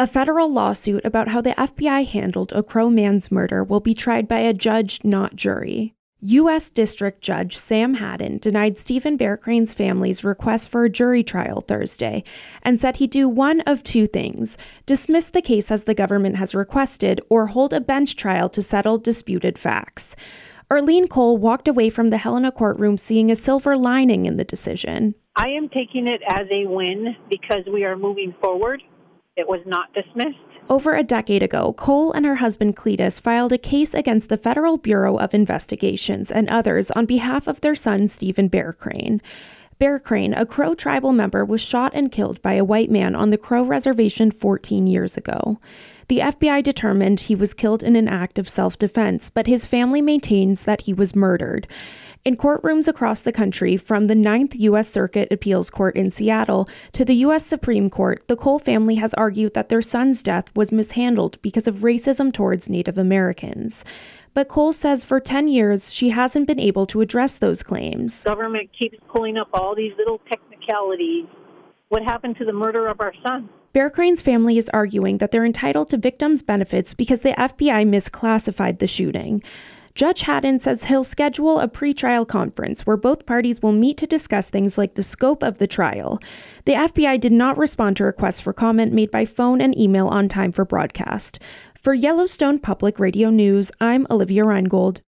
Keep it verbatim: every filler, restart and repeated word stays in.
A federal lawsuit about how the F B I handled a Crow man's murder will be tried by a judge, not jury. U S District Judge Sam Haddon denied Stephen Bear Crane's family's request for a jury trial Thursday and said he'd do one of two things: dismiss the case as the government has requested or hold a bench trial to settle disputed facts. Arlene Cole walked away from the Helena courtroom seeing a silver lining in the decision. I am taking it as a win because we are moving forward. It was not dismissed. Over a decade ago, Cole and her husband Cletus filed a case against the Federal Bureau of Investigations and others on behalf of their son, Stephen Bear Crane. Bear Crane, a Crow tribal member, was shot and killed by a white man on the Crow reservation fourteen years ago. The F B I determined he was killed in an act of self-defense, but his family maintains that he was murdered. In courtrooms across the country, from the Ninth U S Circuit Appeals Court in Seattle to the U S Supreme Court, the Cole family has argued that their son's death was mishandled because of racism towards Native Americans. But Cole says for ten years, she hasn't been able to address those claims. Government keeps pulling up all these little technicalities. What happened to the murder of our son? Bear Crane's family is arguing that they're entitled to victims' benefits because the F B I misclassified the shooting. Judge Haddon says he'll schedule a pretrial conference where both parties will meet to discuss things like the scope of the trial. The F B I did not respond to requests for comment made by phone and email on time for broadcast. For Yellowstone Public Radio News, I'm Olivia Reingold.